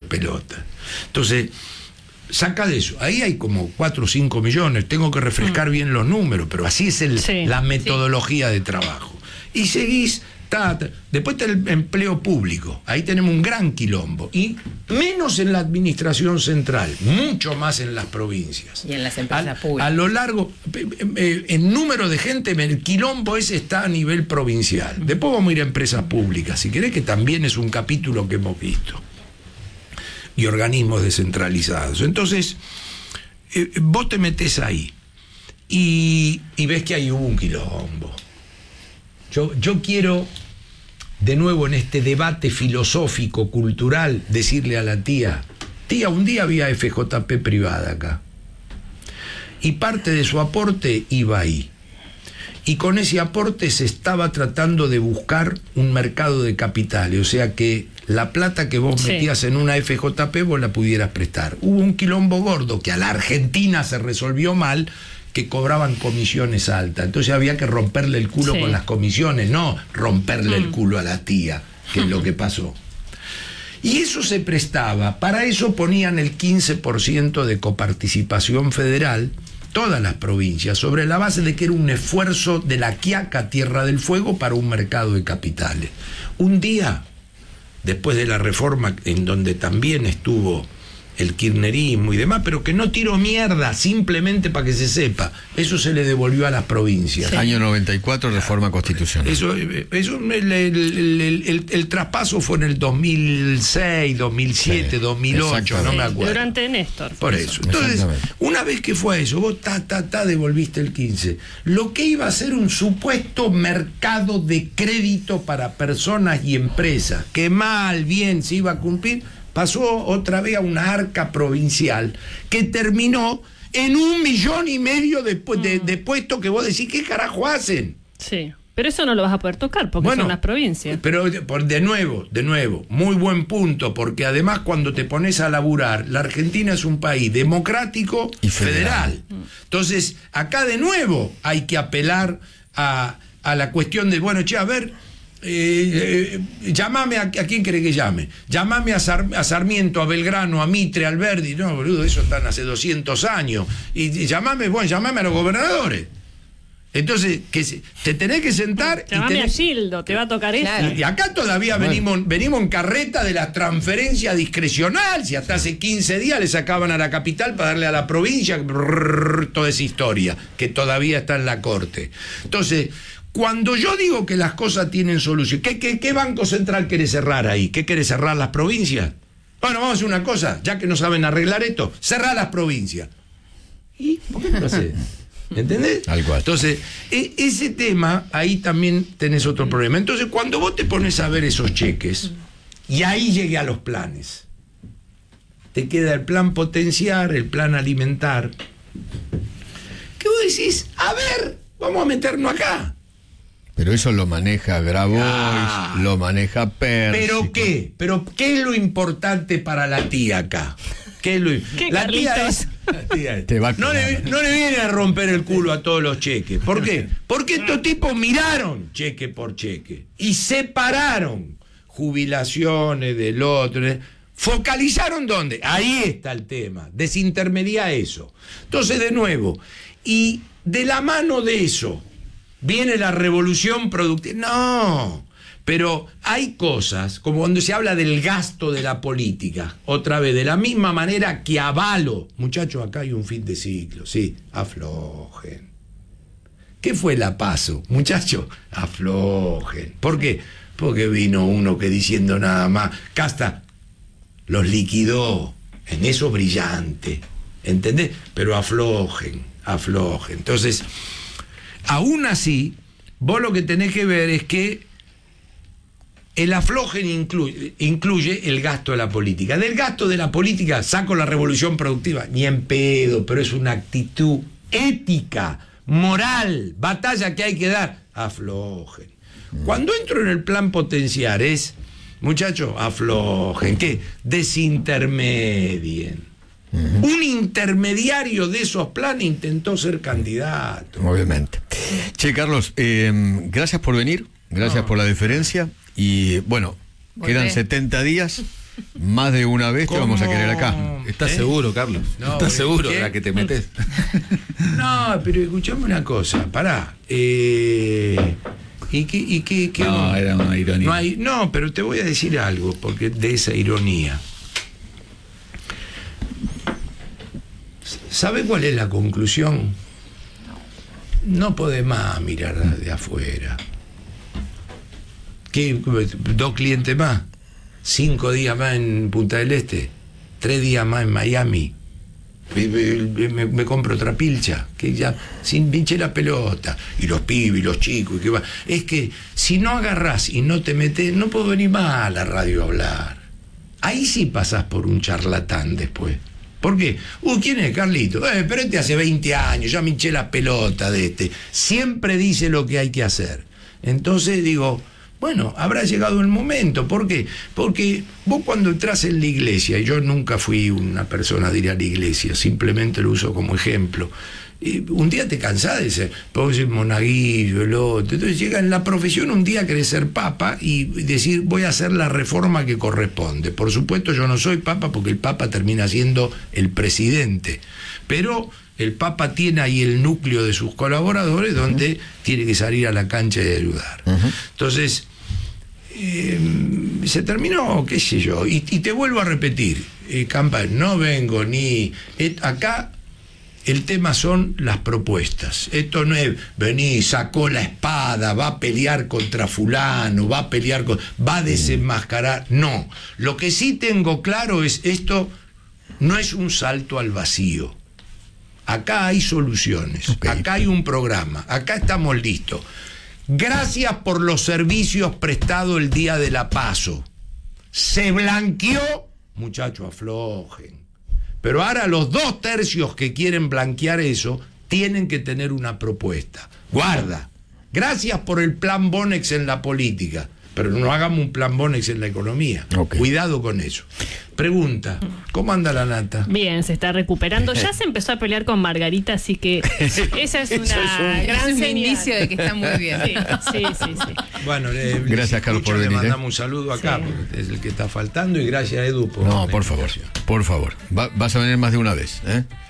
pelota. Entonces, saca de eso. Ahí hay como 4 o 5 millones. Tengo que refrescar bien los números, pero así es la metodología de trabajo. Y seguís. Después está el empleo público. Ahí tenemos un gran quilombo. Y menos en la administración central, mucho más en las provincias. Y en las empresas públicas. A lo largo, en número de gente, el quilombo ese está a nivel provincial. Después vamos a ir a empresas públicas, si querés, que también es un capítulo que hemos visto. Y organismos descentralizados. Entonces, vos te metés ahí y ves que hay un quilombo. Yo quiero, de nuevo, en este debate filosófico, cultural, decirle a la tía, un día había FJP privada acá. Y parte de su aporte iba ahí. Y con ese aporte se estaba tratando de buscar un mercado de capitales. O sea que la plata que vos metías en una FJP vos la pudieras prestar. Hubo un quilombo gordo que a la Argentina se resolvió mal, que cobraban comisiones altas. Entonces había que romperle el culo con las comisiones, no romperle el culo a la tía, que es lo que pasó. Y eso se prestaba. Para eso ponían el 15% de coparticipación federal, todas las provincias, sobre la base de que era un esfuerzo de la Quiaca, Tierra del Fuego, para un mercado de capitales. Un día, después de la reforma, en donde también estuvo el kirchnerismo y demás, pero que no tiró mierda, simplemente para que se sepa. Eso se le devolvió a las provincias. Año 94, reforma constitucional. El traspaso fue en el 2006, 2007, 2008, no me acuerdo. Durante Néstor. Por eso. Entonces, una vez que fue eso, vos devolviste el 15. Lo que iba a ser un supuesto mercado de crédito para personas y empresas, que mal, bien se iba a cumplir, pasó otra vez a una arca provincial que terminó en 1,5 millones de puestos que vos decís, ¿qué carajo hacen? Sí, pero eso no lo vas a poder tocar porque son las provincias. Pero de nuevo, muy buen punto, porque además cuando te pones a laburar, la Argentina es un país democrático y federal. Entonces, acá de nuevo hay que apelar a la cuestión de, bueno, a ver, llamame a quién querés que llame. Llamame a Sarmiento, a Belgrano, a Mitre, a Alberdi. No, boludo, eso están hace 200 años. Y llamame a los gobernadores. Entonces, te tenés que sentar. Llamame a Gildo, te va a tocar eso. Y acá todavía venimos en carreta de la transferencia discrecional. Si hasta hace 15 días le sacaban a la capital para darle a la provincia, toda esa historia que todavía está en la corte. Entonces, cuando yo digo que las cosas tienen solución, ¿qué banco central querés cerrar ahí? ¿Qué querés cerrar las provincias? Bueno, vamos a hacer una cosa, ya que no saben arreglar esto, cerrar las provincias. ¿Y por qué no lo haces? ¿Entendés? Entonces, ese tema, ahí también tenés otro problema. Entonces, cuando vos te pones a ver esos cheques, y ahí llegué a los planes, te queda el plan potenciar, el plan alimentar, que vos decís, a ver, vamos a meternos acá. Pero eso lo maneja Grabois, lo maneja Percy. ¿Pero qué es lo importante para la tía acá? La tía es... No le viene a romper el culo a todos los cheques. ¿Por qué? Porque estos tipos miraron cheque por cheque y separaron jubilaciones del otro. ¿Focalizaron dónde? Ahí está el tema. Desintermedia eso. Entonces, de nuevo, y de la mano de eso viene la revolución productiva. No, pero hay cosas, como cuando se habla del gasto de la política, otra vez, de la misma manera que avalo, muchachos, acá hay un fin de ciclo, sí, aflojen. ¿Qué fue la PASO? Muchachos, aflojen. ¿Por qué? Porque vino uno que diciendo nada más, Casta los liquidó, en eso brillante, ¿entendés? Pero aflojen. Entonces, aún así, vos lo que tenés que ver es que el aflojen incluye el gasto de la política. Del gasto de la política saco la revolución productiva, ni en pedo, pero es una actitud ética, moral, batalla que hay que dar. Aflojen. Cuando entro en el plan potenciar es, muchachos, aflojen, ¿qué? Desintermedien. Un intermediario de esos planes intentó ser candidato. Obviamente. Che, Carlos, gracias por venir, gracias por la deferencia. Y bueno, quedan 70 días más de una vez te vamos a querer acá. ¿Estás seguro, Carlos? No, ¿Estás seguro ¿qué? de la que te metes? No, pero escuchame una cosa, pará. ¿Y qué? No, era una ironía. No, pero te voy a decir algo, porque de esa ironía. ¿Sabe cuál es la conclusión? No podés más mirar de afuera. ¿Qué? 2 clientes más, 5 días más en Punta del Este, 3 días más en Miami. Me compro otra pilcha, que ya sin pinche la pelota, y los pibes y los chicos, y que va. Es que si no agarrás y no te metés, no puedo venir más a la radio a hablar. Ahí sí pasás por un charlatán después. ¿Por qué? ¿Quién es Carlito? Pero este hace 20 años, ya me hinché la pelota de este. Siempre dice lo que hay que hacer. Entonces digo, bueno, habrá llegado el momento. ¿Por qué? Porque vos cuando entras en la iglesia, y yo nunca fui una persona de ir a la iglesia, simplemente lo uso como ejemplo, un día te cansás de ser, puedo ser monaguillo, el otro. Entonces llega en la profesión, un día querés ser papa y decir, voy a hacer la reforma que corresponde. Por supuesto yo no soy papa, porque el papa termina siendo el presidente, pero el papa tiene ahí el núcleo de sus colaboradores donde tiene que salir a la cancha y ayudar. Entonces se terminó, qué sé yo, y te vuelvo a repetir, Campa, no vengo ni acá. El tema son las propuestas. Esto no es vení, sacó la espada, va a pelear contra fulano, va a desenmascarar. No. Lo que sí tengo claro es esto no es un salto al vacío. Acá hay soluciones, acá hay un programa, acá estamos listos. Gracias por los servicios prestados el día de la PASO. Se blanqueó, muchachos, aflojen. Pero ahora los 2/3 que quieren blanquear eso tienen que tener una propuesta. Guarda, gracias por el plan Bonex en la política, pero no hagamos un plan Bonex en la economía. Cuidado con eso. Pregunta, ¿cómo anda la nata? Bien, se está recuperando. Ya se empezó a pelear con Margarita, así que esa es una gran indicio de que está muy bien. Sí. Bueno, gracias, Carlos, por venir. Le mandamos un saludo acá, porque es el que está faltando, y gracias, Edu, por... No, por favor. Vas a venir más de una vez, ¿eh?